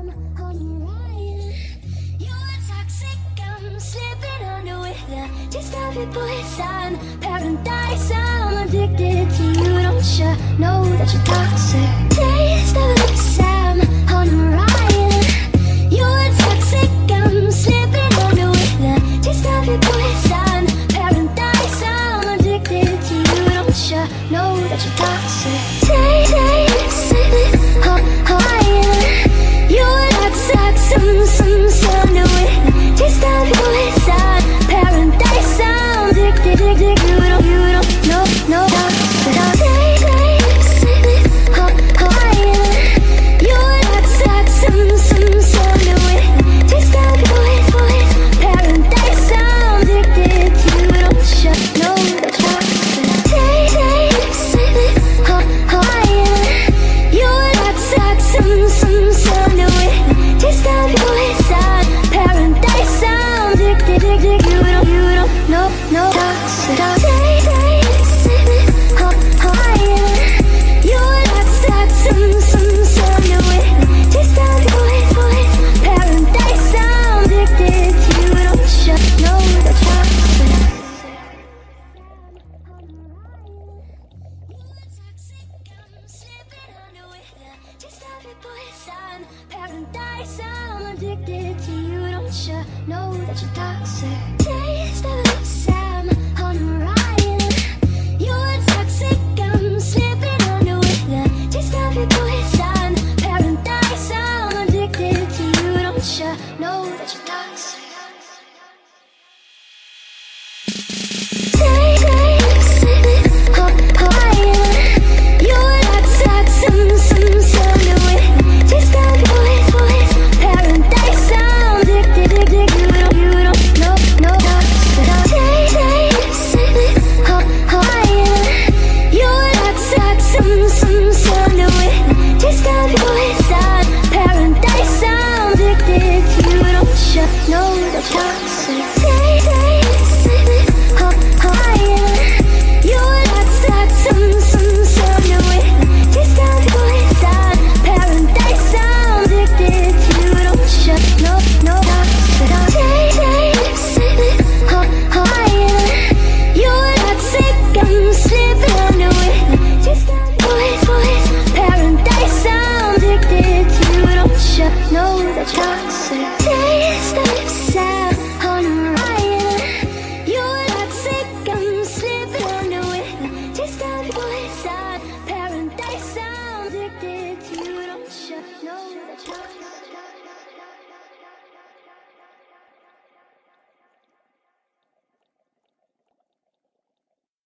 on the ride. You're toxic, I'm slipping under with the taste of your poison. Paradise, I'm addicted to you. Don't you know that you're toxic? Taste of the Sam on the ride. You're toxic, I'm slipping under with the taste of your poison. Paradise, I'm addicted to you. Don't you know that you're toxic? Taste you're toxic, some do it. Taste of your poison. Paradise, I'm addicted. You don't know, no toxic. You're toxic, some do it. Taste of your poison. Paradise, I'm addicted to you. Don't you know the toxic? You're toxic, some do it. Taste of your poison. Paradise, I'm addicted. You don't know, no toxic. You're toxic, some do it. Taste of your poison. Paradise, I'm addicted to you. Don't you know the toxic? Paradise, I'm addicted to you. Don't you know that you're toxic? Taste of the